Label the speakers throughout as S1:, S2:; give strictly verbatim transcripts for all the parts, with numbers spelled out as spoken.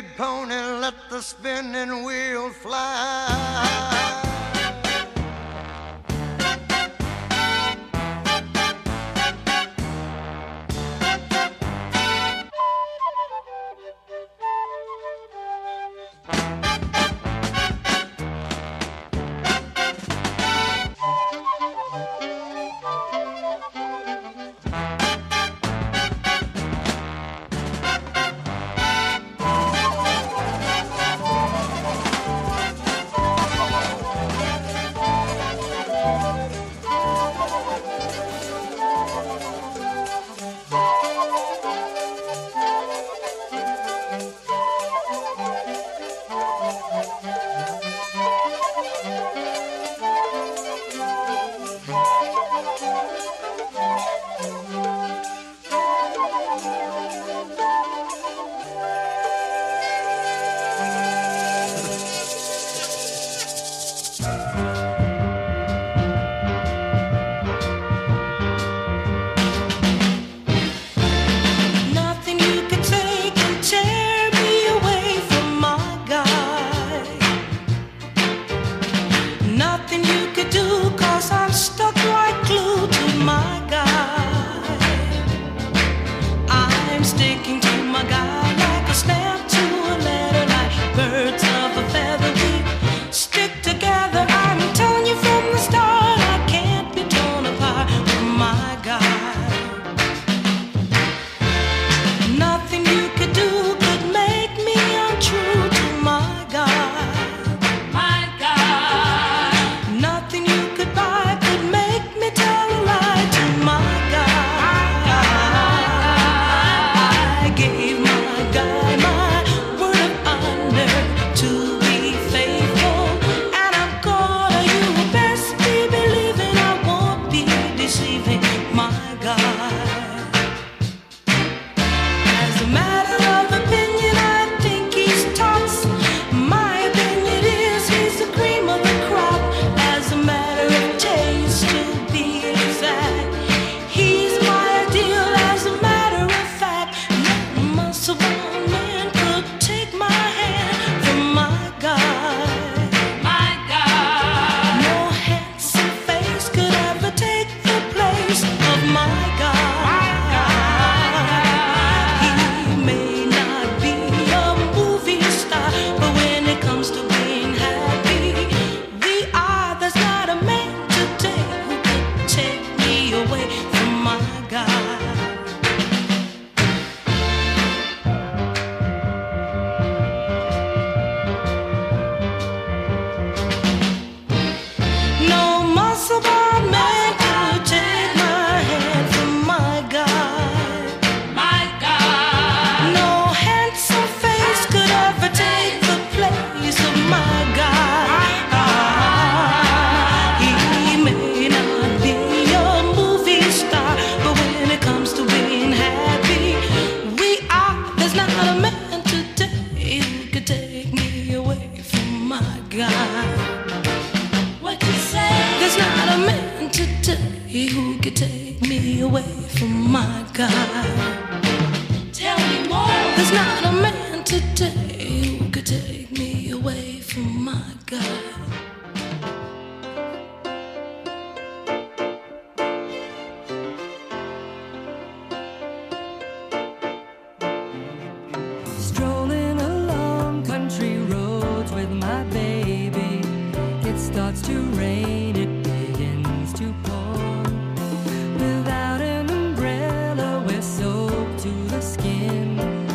S1: big pony, let the spinning wheel fly.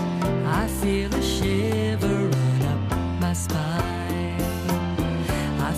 S2: Feel a shiver run up my spine. I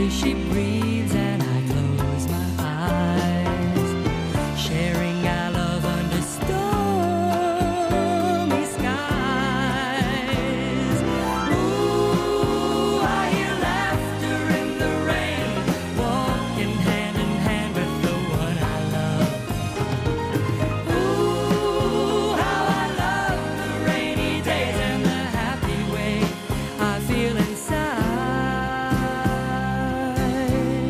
S2: softly she breathes and I close my eyes, sharing our love under stormy skies. Ooh, I hear laughter in the rain, walking hand in hand with the one I love. Ooh, how I love the rainy days and the happy way I feel inside.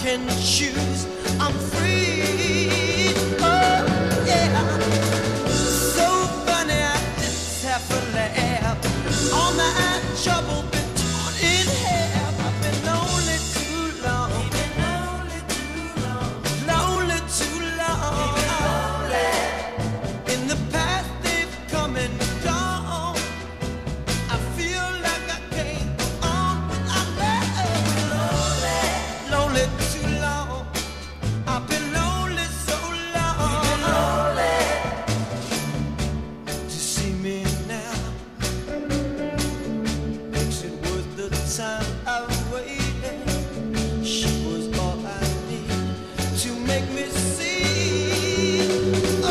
S1: can choose. I'm free. Oh, yeah. So funny, I just have to laugh. All my trouble been torn in half. I've been lonely too long. Been lonely too long. Lonely too long. Lonely. In the past they've come and gone. I feel like I can't go on without lonely. Lonely too long. I've been lonely so long. Been lonely. To see me now makes it worth the time I waited. She was all I need to make me see. Oh,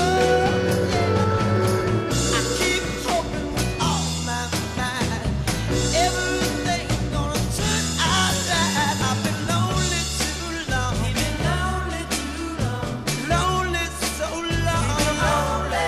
S1: I keep hoping with all my mind everything's gonna turn out right. I've been lonely too long. Been lonely too long. Lonely so long. Lonely.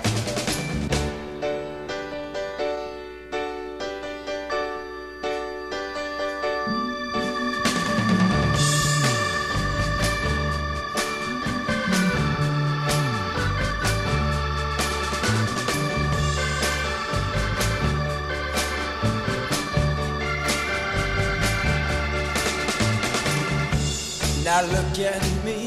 S1: Now look at me,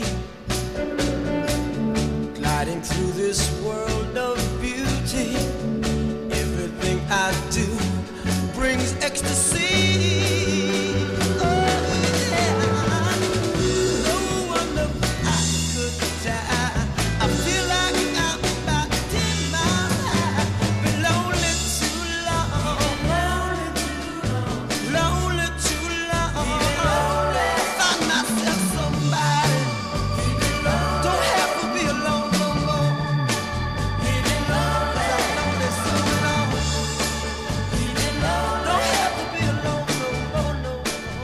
S1: gliding through this world of beauty. Everything I do brings ecstasy. Oh, yeah. No wonder I could die. I feel like I'm about ten miles high. Been lonely too long. Lonely too long. Lonely too long. Find myself somebody. Don't have to be alone no more. Lonely so long. Don't have to be alone no more, no more.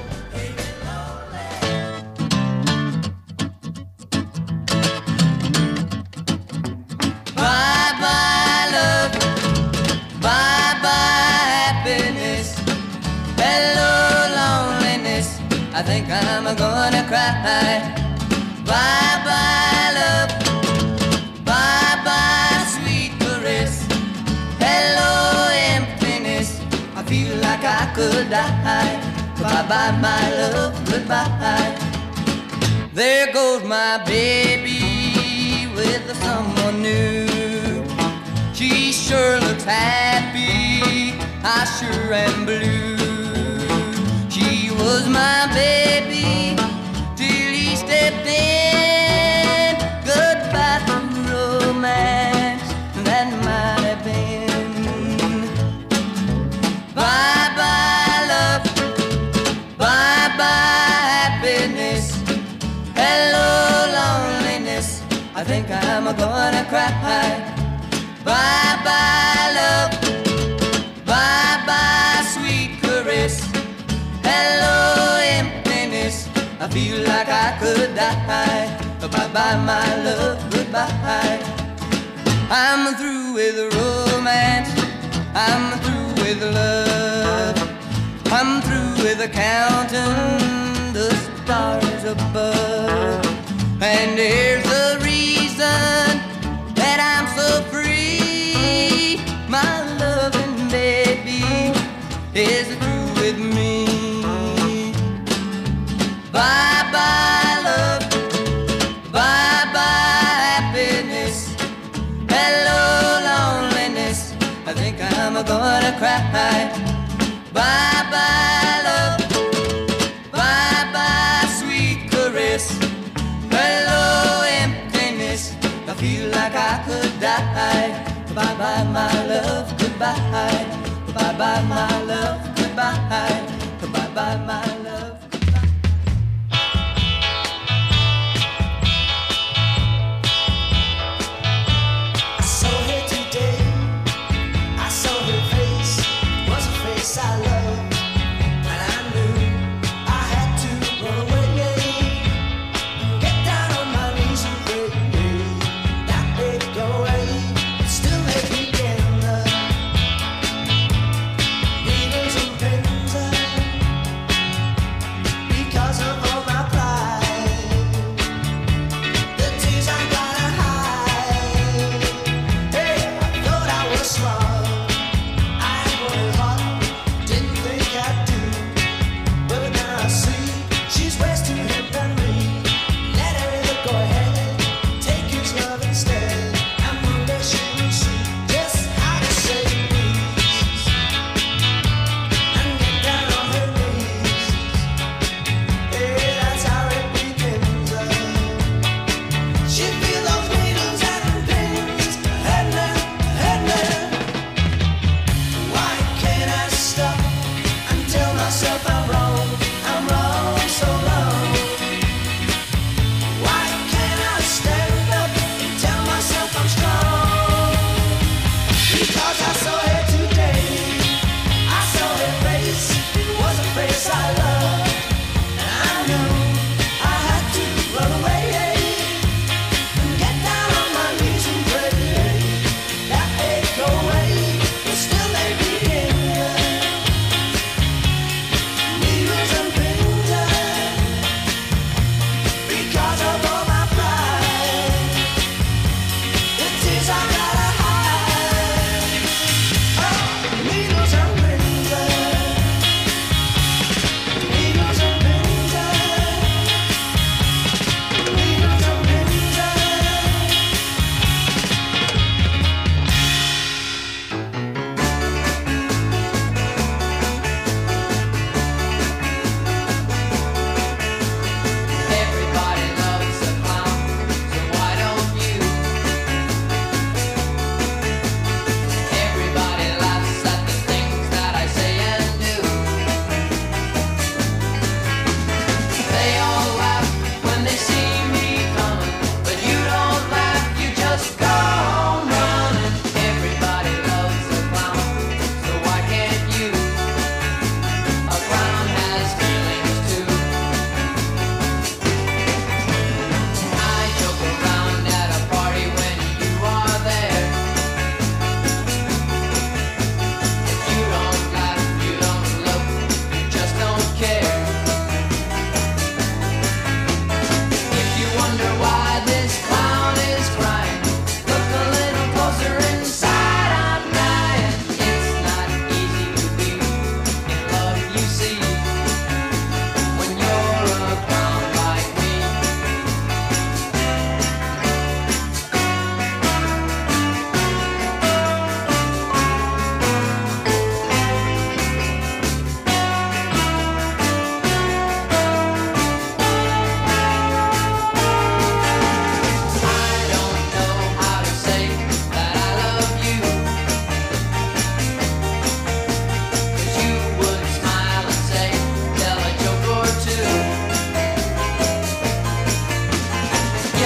S2: Bye bye love, bye bye happiness, hello loneliness, I think I'm gonna cry. Bye bye love, bye bye sweet caress, hello emptiness, I feel like I could die. Bye bye my love, goodbye. There goes my baby with someone new. She sure looks happy, I sure am blue. She was my baby till he stepped in. Goodbye to romance, that might have been. Bye bye love, bye bye happiness, hello loneliness, I think I'm gonna cry. Bye bye love, bye bye sweet caress, hello emptiness, I feel like I could die. Bye bye my love, goodbye. I'm through with romance, I'm through with love, I'm through with counting the stars above. And here's the reason that I'm so free. My loving baby is through with me. Bye bye love, bye bye happiness, hello loneliness, I think I'm gonna cry. Bye bye love, bye bye sweet caress, hello emptiness, I feel like I could die. Bye bye my love, goodbye. Bye bye my love, goodbye. Bye bye my love.
S3: I saw her today, I saw her face, was a face I loved, and I knew I had to run away, get down on my knees and pray that they'd go away, but still they began the needles and pins.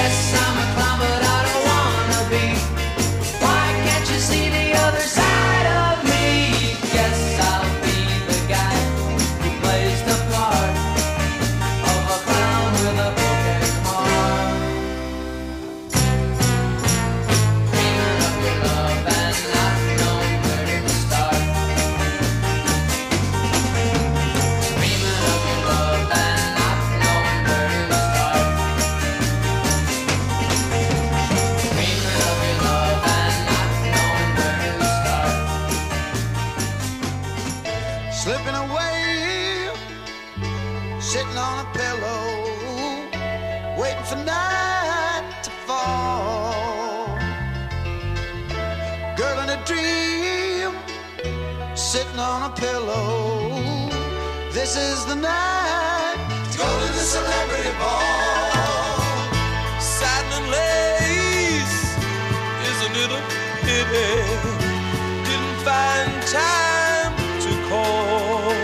S1: Yes, I'm a clown, but I don't wanna be. Why can't you see the other side of me? Guess I'll be the guy who plays the part of a clown with a broken heart. Dreaming of your love and not knowing where to start. Dreaming of your love and not knowing where to start. Dreaming of your love and not knowing where to start.
S3: Slipping away, sitting on a pillow, waiting for night to fall. Girl in a dream, sitting on a pillow. This is the night to go to the celebrity ball.
S4: Satin and lace, isn't it a pity? Didn't find time to call.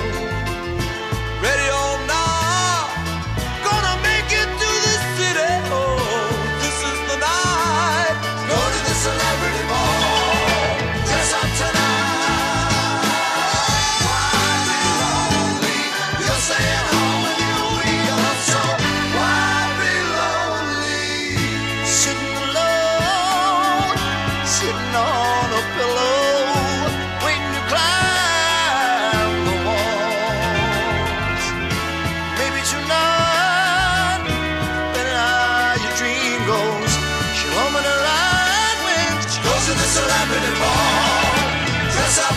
S4: Ready or not, gonna make it to the city. Oh, this is the night.
S3: Go to the celebrity ball. Dress up tonight. Why be lonely? You're staying home and you'll be alone. So why be lonely? Sitting alone, sitting on a pillow, waiting to climb the walls. Maybe tonight, better how your dream goes. She'll open her eyes when she goes to the celebrity ball. Dress up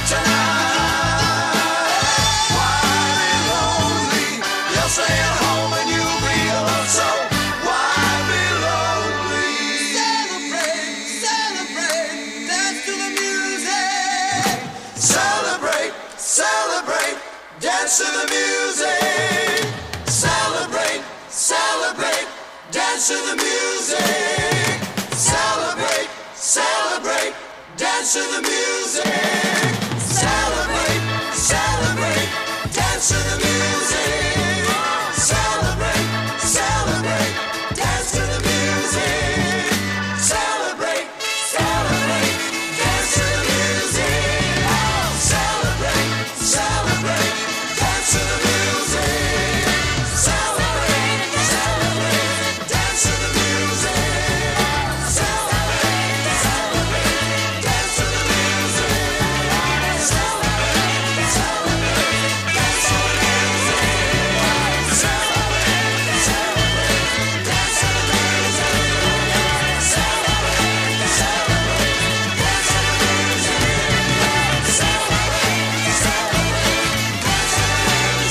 S3: tonight. Why be lonely? You'll stay at home and you'll be alone. So why be lonely? Celebrate, celebrate, dance to the music. Celebrate, celebrate, dance to the music. Celebrate, celebrate, dance to the music. Celebrate, celebrate, dance to the music. Celebrate, celebrate, dance to the music. Celebrate, celebrate, dance to the music. Celebrate, celebrate, dance to the music. Celebrate, celebrate, dance to the music. Celebrate, celebrate, dance to the music. Celebrate, celebrate, dance to the music. Celebrate, celebrate, dance to the music. Celebrate, celebrate, dance to the music. Celebrate, celebrate, dance to the music. Celebrate, celebrate, dance to the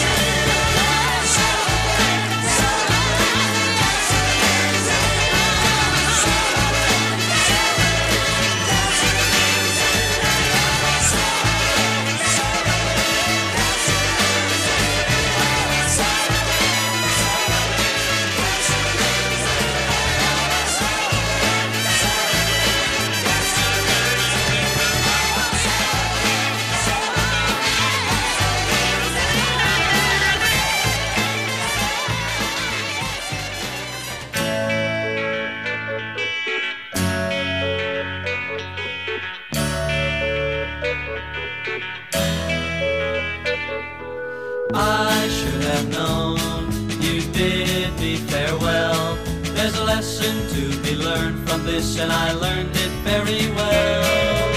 S2: I should have known you bid me farewell. There's a lesson to be learned from this, and I learned it very well.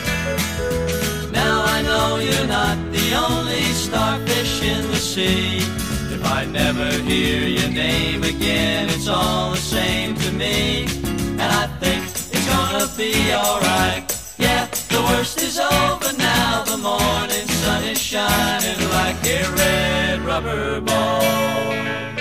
S2: Now I know you're not the only starfish in the sea. If I never hear your name again, it's all the same to me. And I think it's gonna be alright. Yeah, the worst is over now. The morning sun is shining like a red rubber ball.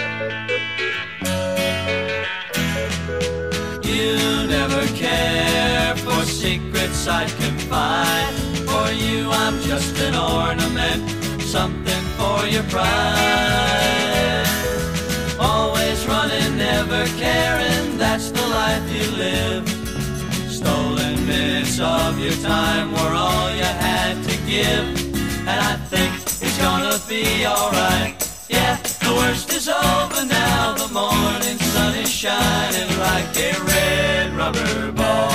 S2: You never care for secrets I'd confide. For you I'm just an ornament, something for your pride. Always running, never caring, that's the life you live. Stolen minutes of your time were all you had to give. And I think it's gonna be alright. Yeah, the worst is over now, the morning sun is shining. shining like a red rubber ball.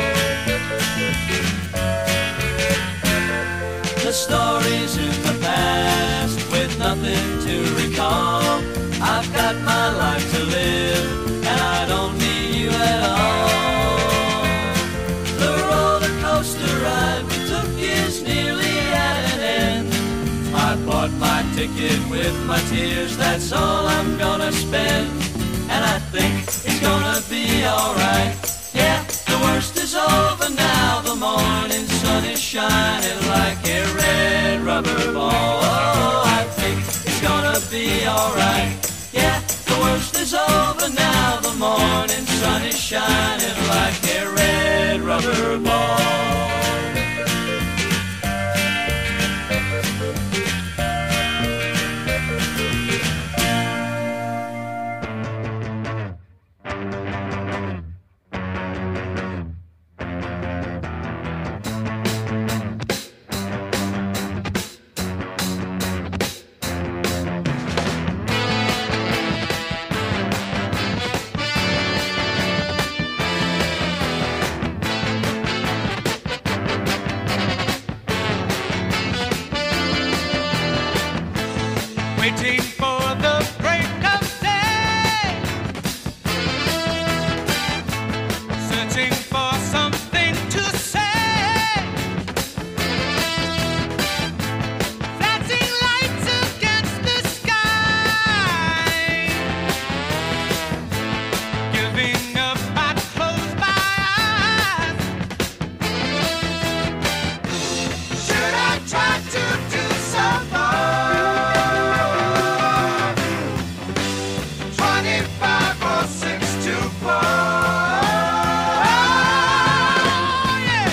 S2: The stories in the past with nothing to recall. I've got my life to live and I don't need you at all. The roller coaster ride we took is nearly at an end. I bought my ticket with my tears, that's all I'm gonna spend. And I think it's gonna be alright. Yeah, the worst is over now. The morning sun is shining like a red rubber ball. Oh, I think it's gonna be alright. Yeah, the worst is over now. The morning sun is shining like a red rubber ball.
S5: Waiting for the break of day, searching for something to say, flashing lights against the sky, giving up, I close my eyes. Should I try to do some more? Twenty-five or six to four. Yeah.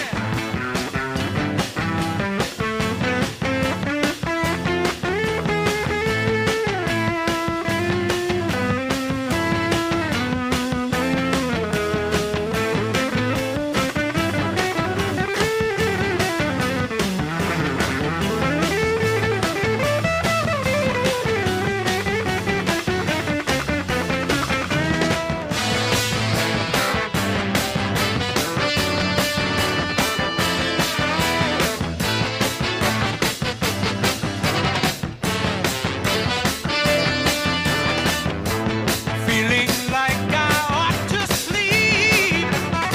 S5: Feeling like I ought to sleep.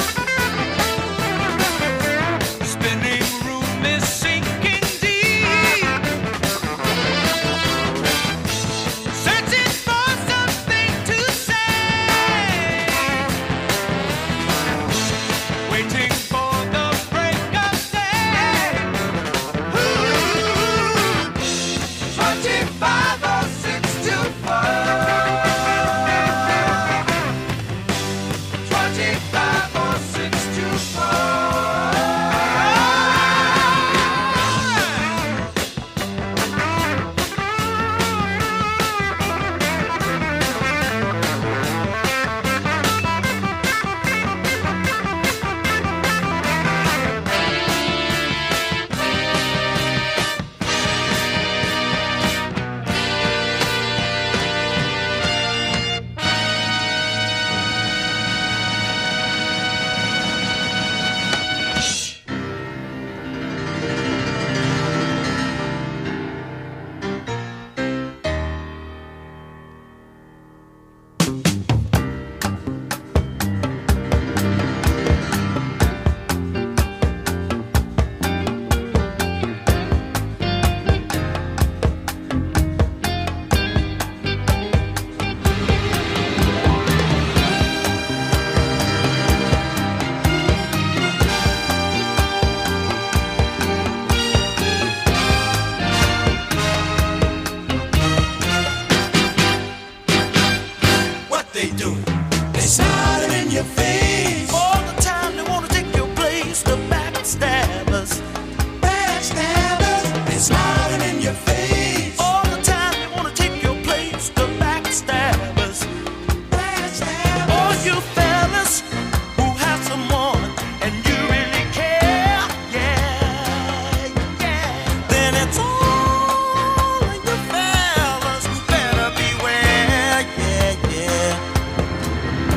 S5: Spinning room is sinking deep. Searching for something to say. Waiting for the break of day. Ooh, twenty-five or six to four. Twenty-five or six to four.
S4: What they doing? They smiling in your face.
S1: All the time they wanna take your place, the backstabbers.
S4: Backstabbers. They smiling in your face.
S1: All the time they wanna take your place, the backstabbers.
S4: Backstabbers.
S1: All you fellas who have someone and you really care, yeah, yeah. Then it's all of you fellas who better beware, yeah, yeah.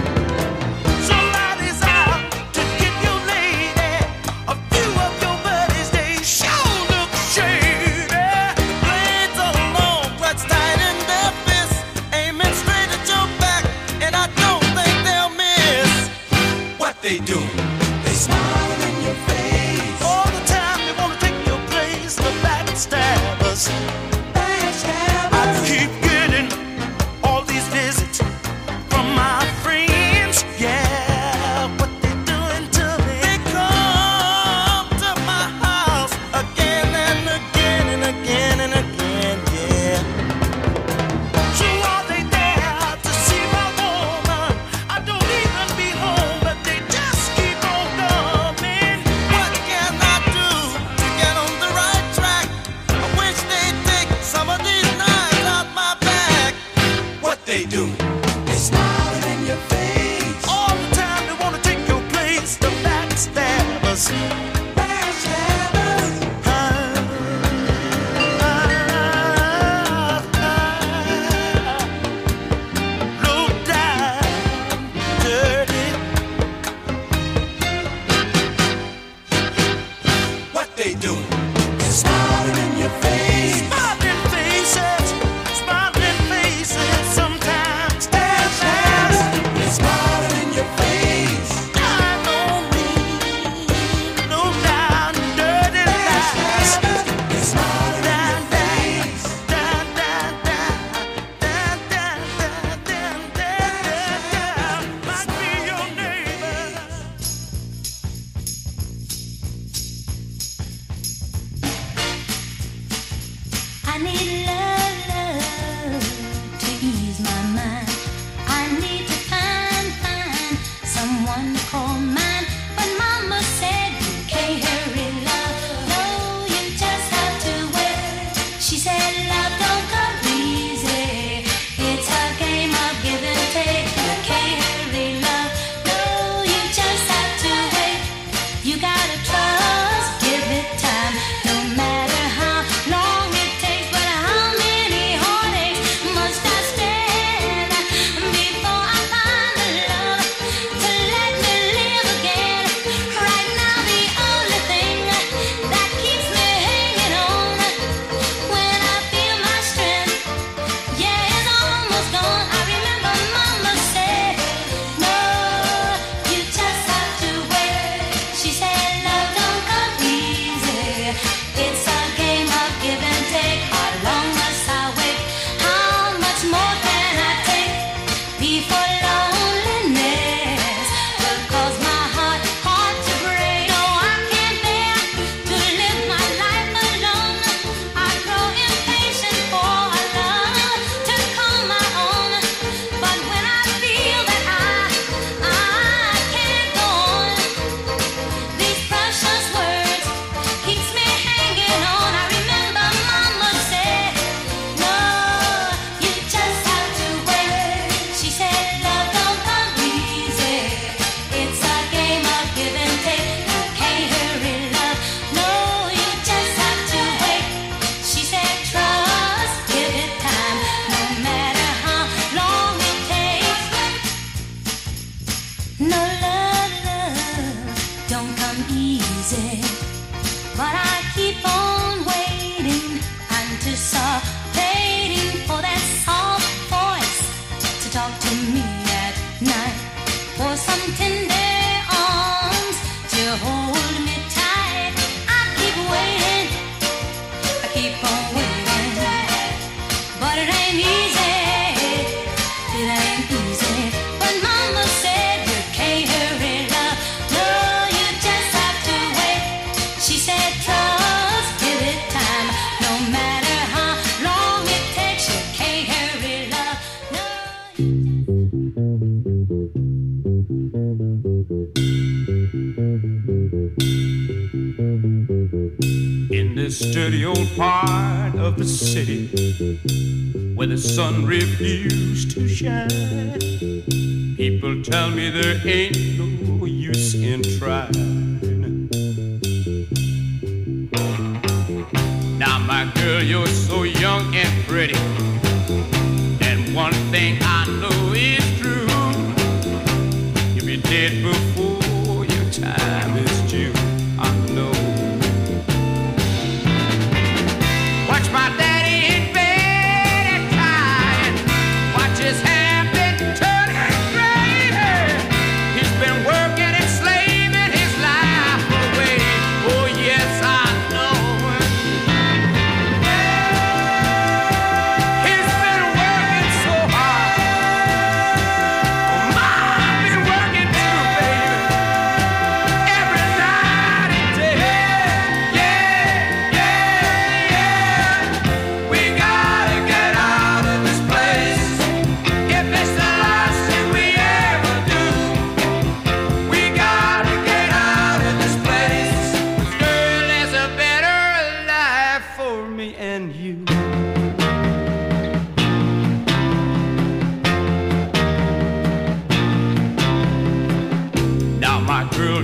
S4: they do? They smile in your face.
S3: All the time they wanna take your place, the backstabbers. I keep getting all these visits from my friends. Yeah, what they doing to me? They come to my house again and again and again and again. Yeah. So are they there to see my woman? I don't even be home, but they just keep on coming. What can I do to get on the right track? I wish they'd take some of these knives out my back.
S4: What they do? They smile in your face.
S3: All the time they wanna take your place, the backstabbers.
S4: Backstabbers.
S3: Ah, ah, ah. Low down, dirty.
S4: What they do? They smile in your face.
S3: Smiling faces, smiling faces. Sometimes
S4: They smile in your face.
S3: I know me, low down, dirty lies.
S4: They smile in
S3: Down,
S4: your face.
S3: down, down, down, down, down, down, down, down, down. Might be your neighbor.
S6: I need love, love to ease my mind. I need to find, find someone to call mine. But Mama said you can't hurry love. No, you just have to wait. She said love don't come easy. It's a game of give and take. You can't hurry love. No, you just have to wait. You gotta trust, give it time. No matter how long it takes, but how many heartaches must I stand before I find the love to let me live again? Right now, the only thing that keeps me hanging on when I feel my strength, yeah, it's almost gone. I remember Mama said, no, you just have to wait. She said love don't come easy. It's a game of give and take. How long must I wait? How much more can I take before loneliness will cause my heart, heart to break? No, I can't bear to live my life alone. I grow impatient for a love to call my own. But when I feel that I, I can't go on, these precious words keeps me hanging on. I remember Mama said, no, you just have to wait. She said love don't come easy. It's a game of give and take. You can't hurry love. No, you just have to wait. She said trust, give it time. No matter how long it takes. No love, love don't come easy. But I keep on waiting, anticipating for that soft voice to talk to me at night, for some tender arms to hold me tight. I keep waiting, I keep on waiting, but it ain't easy, it ain't easy. But Mama said you can't hurry love. No, you just have to wait. She said trust, give it time. No matter how long it takes, you can't hurry love. No.
S5: In this dirty old part of the city where the sun refused to shine, people tell me there ain't no use in trying. Now, my girl, you're so young and pretty, and one thing I know is true: you'll be dead before your time is due. I know. Watch my daddy in bed and crying. Watch his hair been turning gray. He's been working and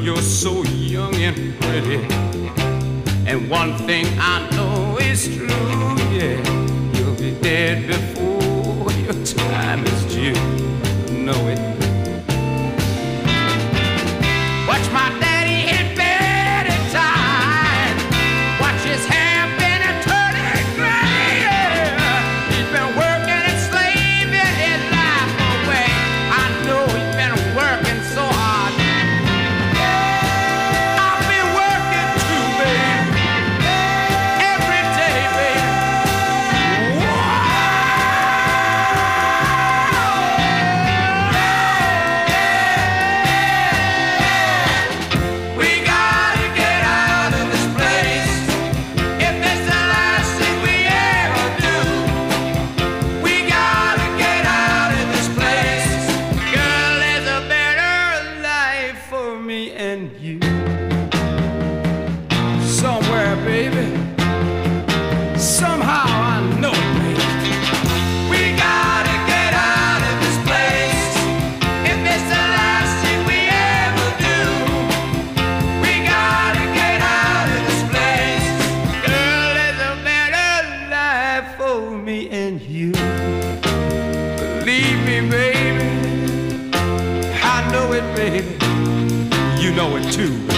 S5: you're so young and pretty. And one thing I know is true, yeah, you'll be dead before your time is due. Know it. Watch my daddy in bed at time. Watch his hair been a turning gray. Yeah. He's been working and slaving his life away. I know he's been working so hard. I've been working too, baby. Every day, baby. We gotta get out of this place. If it's the last thing we ever do, we gotta get out of this place. Girl, there's a better life for me and you. Somewhere, baby. Somehow I know it, baby. We gotta get out of this place. If it's the last thing we ever do, we gotta get out of this place. Girl, there's a better life for me and you. Believe me, baby. I know it, baby. You know it too, baby.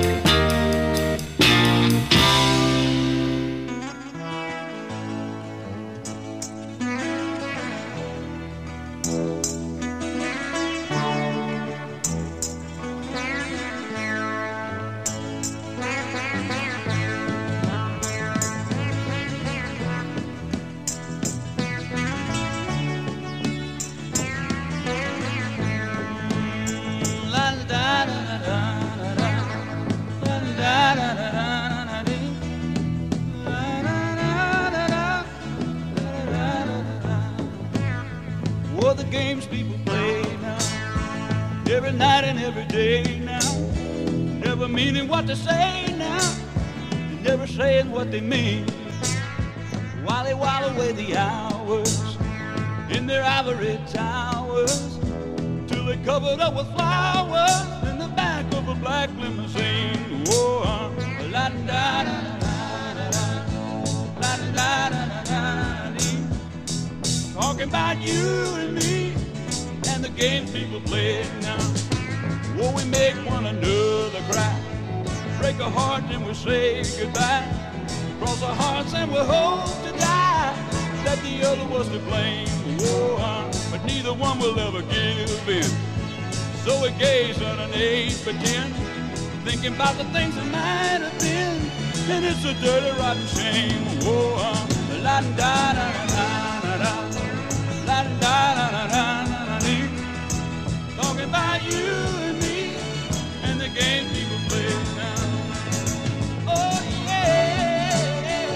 S7: What the games people play now, every night and every day now, never meaning what they say now, never saying what they mean, while they while away the hours in their ivory towers, till they covered up with flowers in the back of a black limousine. Whoa, uh, la da da da da da, la da da da da dee. Talking about you and me and the games people play now. Whoa, we make one another cry, break a heart and we say goodbye, cross our hearts and we hope to die that the other was to blame. Whoa, uh, but neither one will ever give in. So we gaze underneath, pretend, thinking about the things that might have been, and it's a dirty, rotten shame. Whoa, uh, la da da da da da, la da da da da da dee. Talking about you and me and the game people play now. Oh yeah,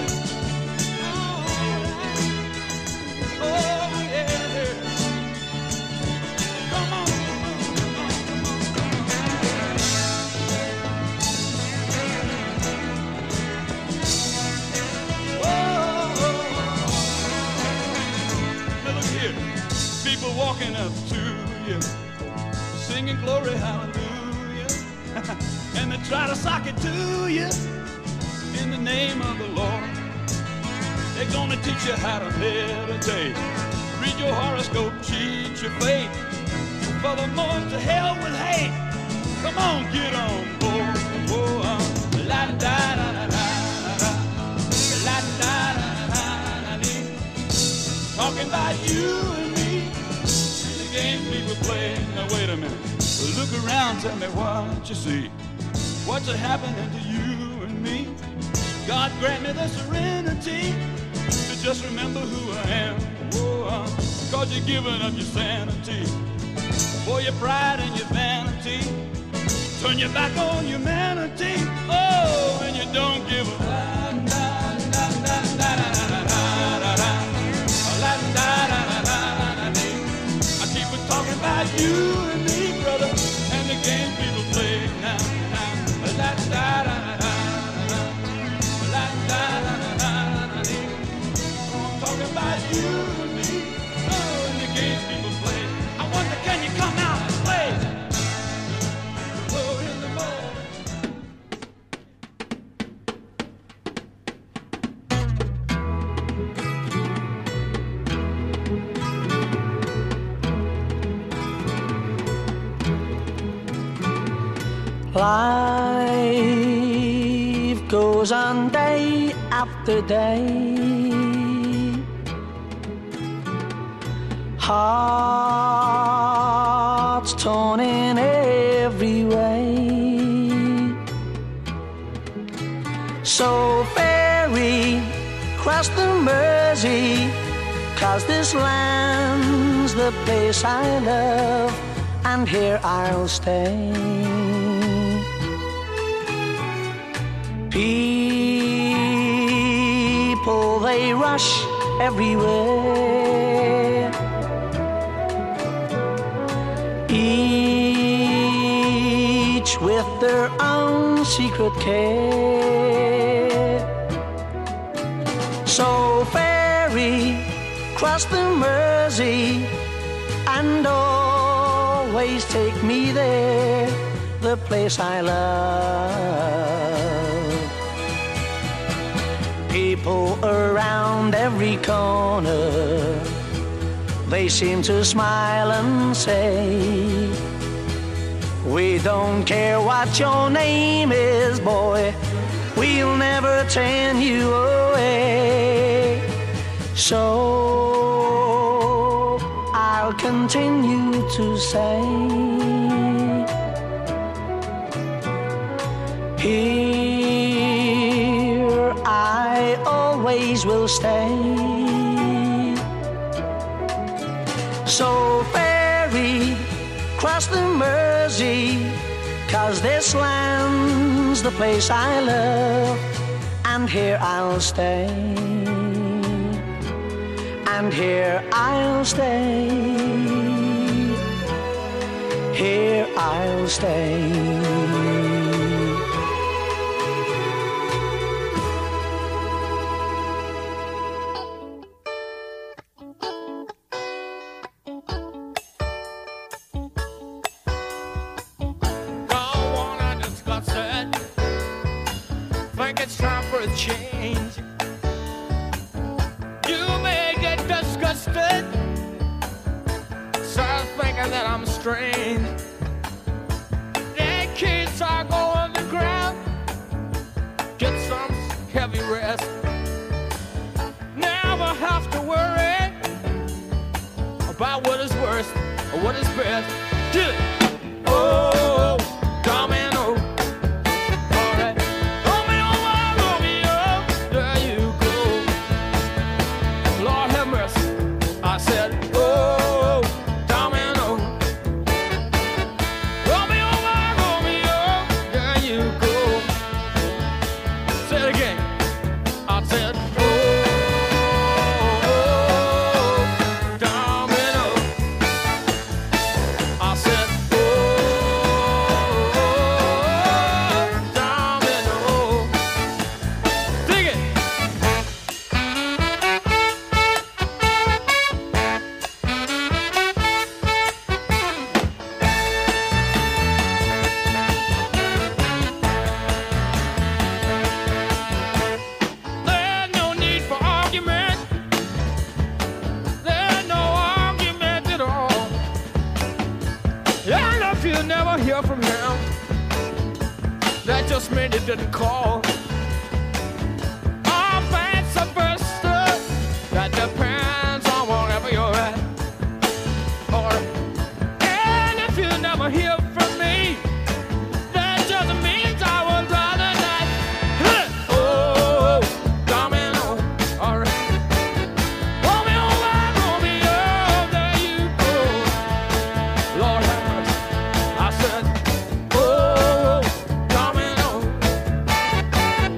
S7: oh, oh yeah. Come on, come on, come on, come on, come on. Oh, now look here, people walking up to you, singing glory, hallelujah, and they try to sock it to you in the name of the Lord. They're gonna teach you how to meditate, read your horoscope, cheat your fate, and furthermore to hell with hate. Come on, get on board. Whoa, uh, la da da da da da, la da da da da dee. Talking about you and me and the game people play. Now wait a minute, look around, tell me what you see. What's happening to you and me? God grant me the serenity to just remember who I am. Whoa, uh, cause you're giving up your sanity for your pride and your vanity. Turn your back on humanity. Oh, and you don't give a la da da da da da da da da, la da da da da da dee. I keep on talking about you and me, brother, and the game people play now, now. La da da da da da, la da da da da dee. I'm talking about you and me, oh, and the games people play. I wonder, can you come out and play? Oh, in the morning.
S3: Life goes on day after day. Hearts torn in every way. So ferry cross the Mersey, 'cause this land's the place I love, and here I'll stay. People, they rush everywhere, each with their own secret care. So ferry cross the Mersey and always take me there, the place I love. People around every corner, they seem to smile and say, we don't care what your name is, boy, we'll never turn you away. So I'll continue to say, here I always will stay. So ferry cross the Mersey, 'cause this land's the place I love, and here I'll stay, and here I'll stay, here I'll stay.
S8: Change. You may get disgusted, start thinking that I'm strange. The kids are going to ground, get some heavy rest. Never have to worry about what is worst or what is best. Do it. Oh, domino. I said, oh, domino. Romeo, my Romeo, there you go. Say it again. I said, oh, domino. I said, oh, domino. Dig it. You never hear from him, that just meant it didn't call. Or vice versa, that depends on wherever you're at. Or, and if you never hear from me, that just means I was rather not. Oh, domino, alright. Romeo, my Romeo, there you go. Lord have mercy. I said, oh, domino.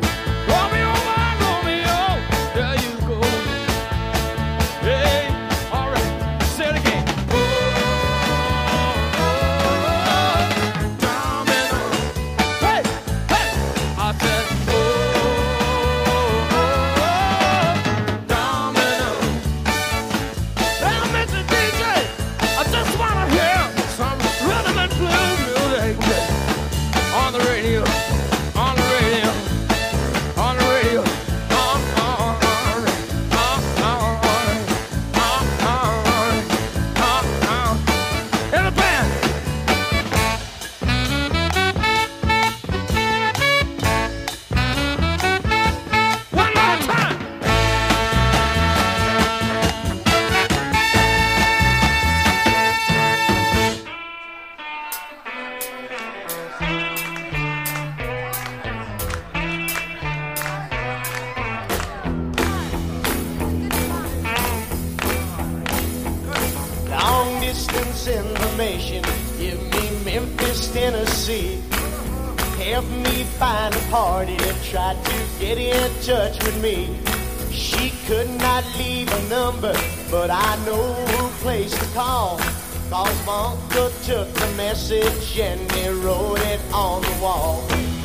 S3: this information. Give me Memphis, Tennessee. Help me find a party that tried to get in touch with me. She could not leave a number, but I know who place to call. Cause my uncle took the message and he wrote it on the wall.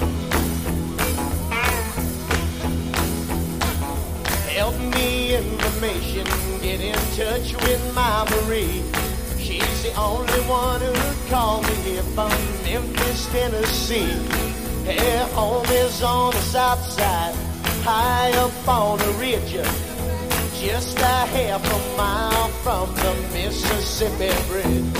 S3: Help me information, get in touch with my Marie. She's the only one who called me here from Memphis, Tennessee. Her home is on the south side, high up on the ridge, just a half a mile from the Mississippi Bridge.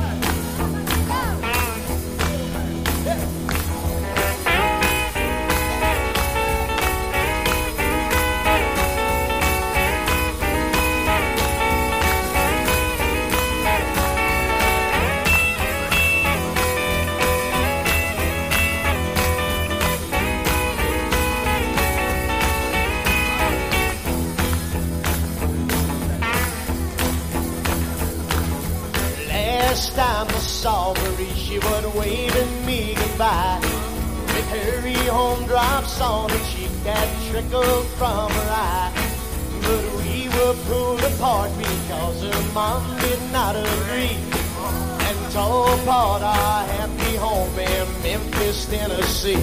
S3: Last time I saw Marie, she was waving me goodbye. With hurry home drops on her cheek that trickled from her eye. But we were pulled apart because her mom did not agree, and tore apart our happy home in Memphis, Tennessee.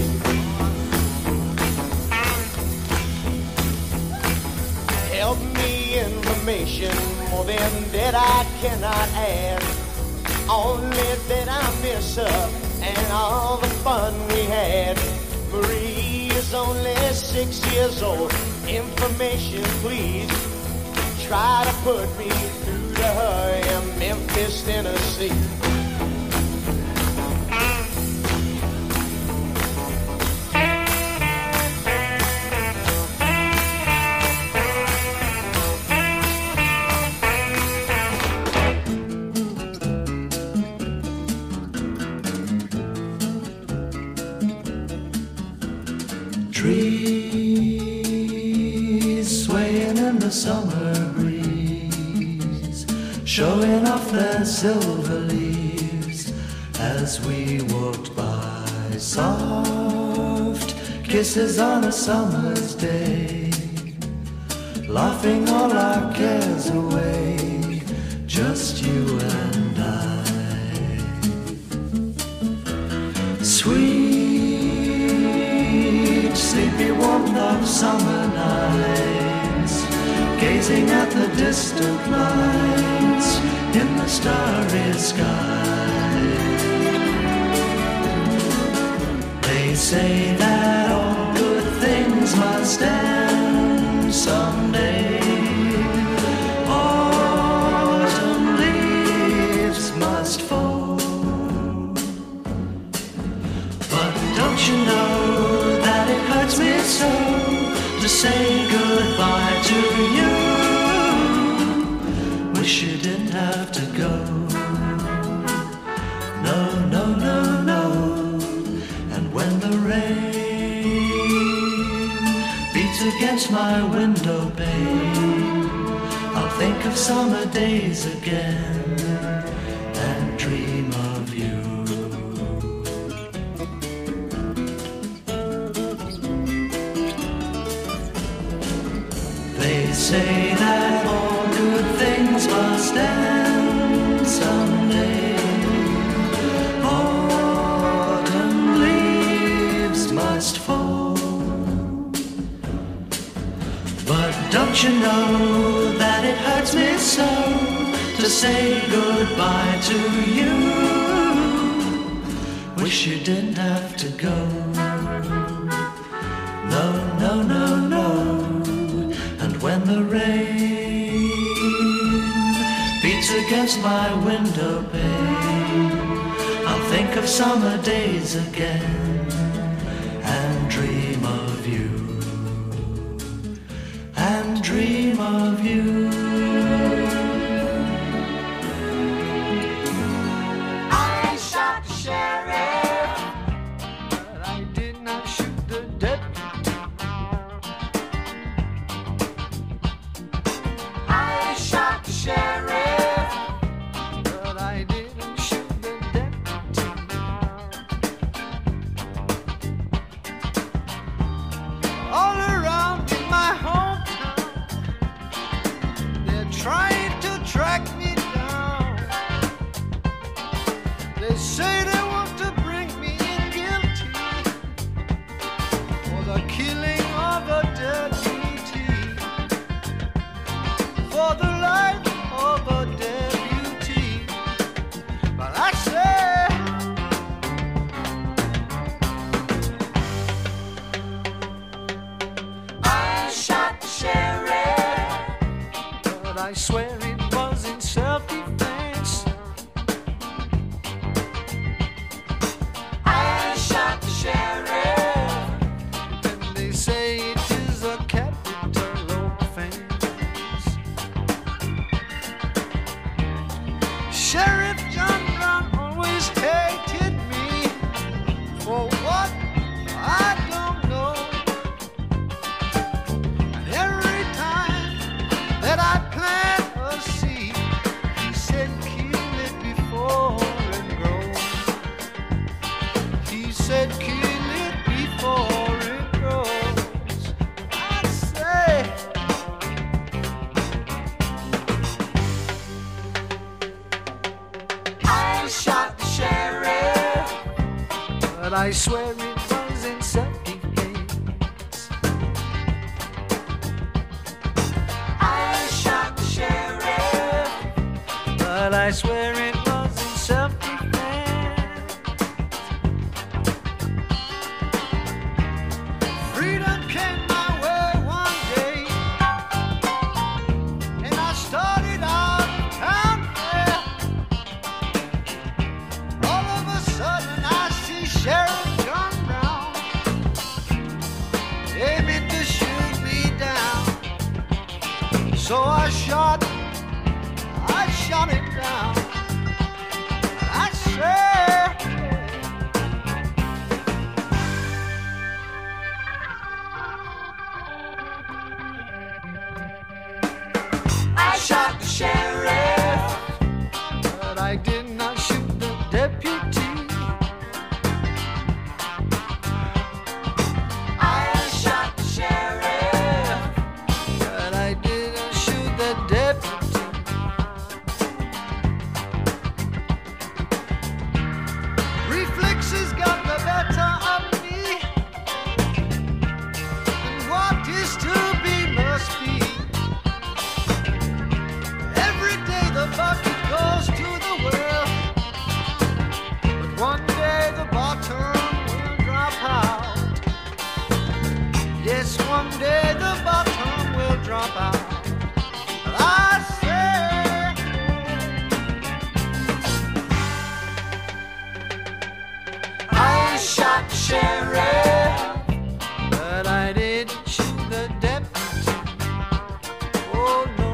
S3: Help me information, more than that I cannot add. Only that I miss her and all the fun we had. Marie is only six years old. Information, please. Try to put me through to her in Memphis, Tennessee.
S2: Trees swaying in the summer breeze, showing off their silver leaves as we walked by. Soft kisses on a summer's day, laughing all our cares away, just you and I. Sweet sleepy warmth of summer nights, gazing at the distant lights in the starry sky. They say that all good things must end someday. Autumn leaves must fall, but don't you know that it hurts me so to say goodbye to you? Wish you didn't have to go. No, no, no, no. And when the rain beats against my window pane, I'll think of summer days again and dream of you. They say that all good things must end someday. Autumn leaves must fall, but don't you know that it hurts me so to say goodbye to you? Wish you didn't have to go. No, no, no, no. And when the rain beats against my window pane, I'll think of summer days again and dream of you, and dream of you.
S3: I shot the sheriff, but I did not shoot the deputy. I shot the sheriff, but I did
S9: I swear it was in self-defense.
S3: I shot the sheriff.
S9: And they say it is a capital offense. Sheriff John Brown always hated me. For what? I don't know. And every time that I plant a seed, he said kill it before it grows. He said kill it before it grows. I say
S3: I shot the sheriff.
S9: but I swear it was in self-defense.
S3: I shot the sheriff.
S9: But I swear it was in self-defense. Freedom came my way one day, and I started out of town fair. All of a sudden I see Sheriff John Brown aiming to shoot me down. So I shot, I shot him down. I said,
S3: I shot the sheriff.
S9: but I did not shoot the deputy.
S3: I shot the sheriff.
S9: But I didn't shoot the deputy. Reflexes got the better of me, and what is to be must be. Every day the bucket goes to the well, but one day the bottom will drop out. Yes, one day the bottom will drop out. But I say,
S3: I shot the sheriff.
S9: but I didn't shoot the deputy. Oh no,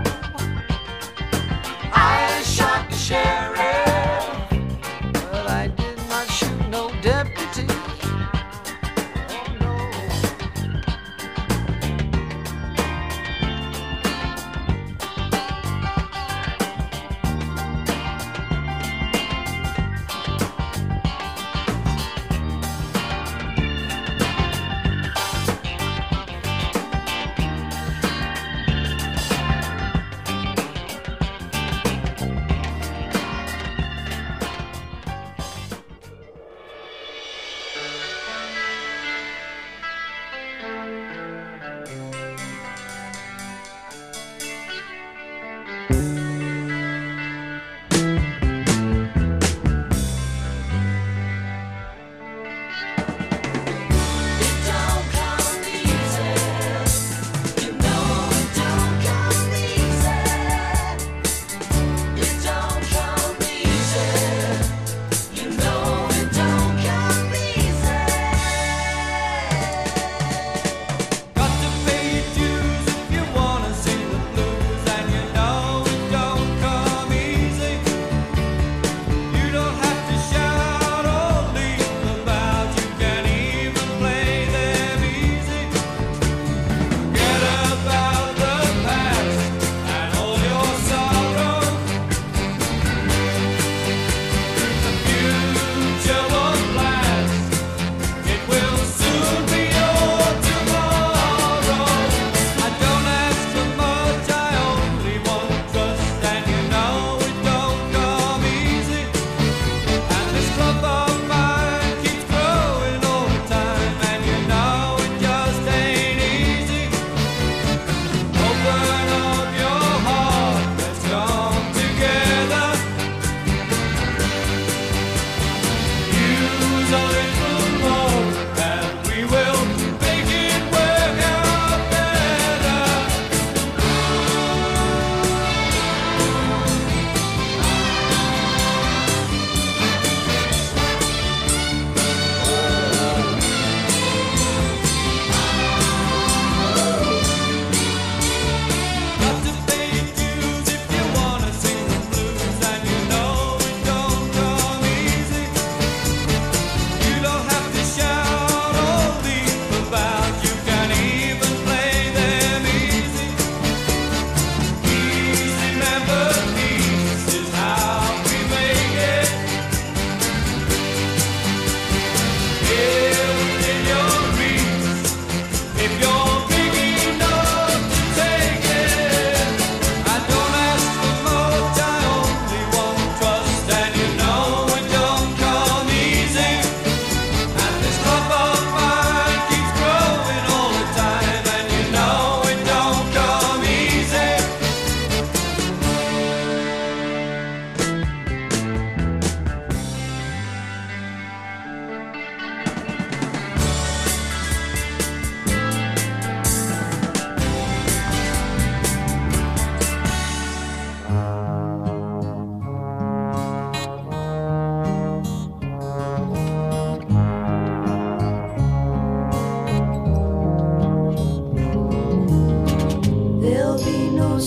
S3: I shot the sheriff.
S9: but I did not shoot no deputy. Oh no.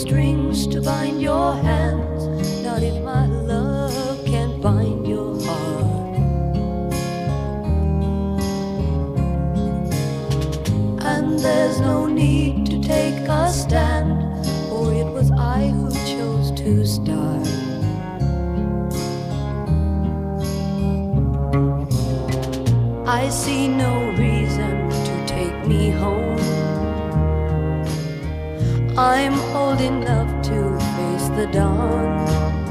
S10: strings to bind your hands, not if my love can't bind your heart. And there's no need to take a stand, for it was I who chose to start. I see no reason to take me home. I'm old enough to face the dawn.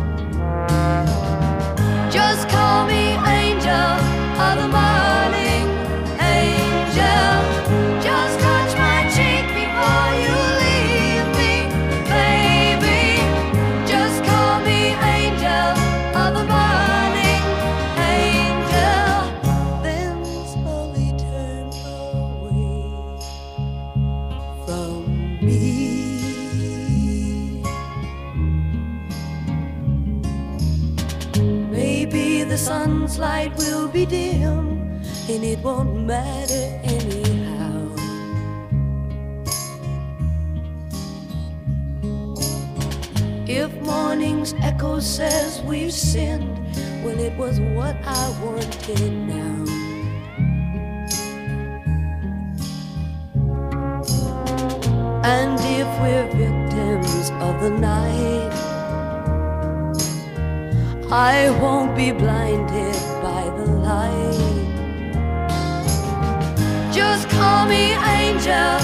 S10: Just call me angel of the morning, angel. Just touch my cheek before you leave me, baby. Just call me angel of the morning, angel. Then slowly turn away from me. Maybe the sun's light will be dim, and it won't matter anyhow. If morning's echo says we've sinned, well, it was what I wanted now. And if we're victims of the night, I won't be blinded by the light. Just call me angel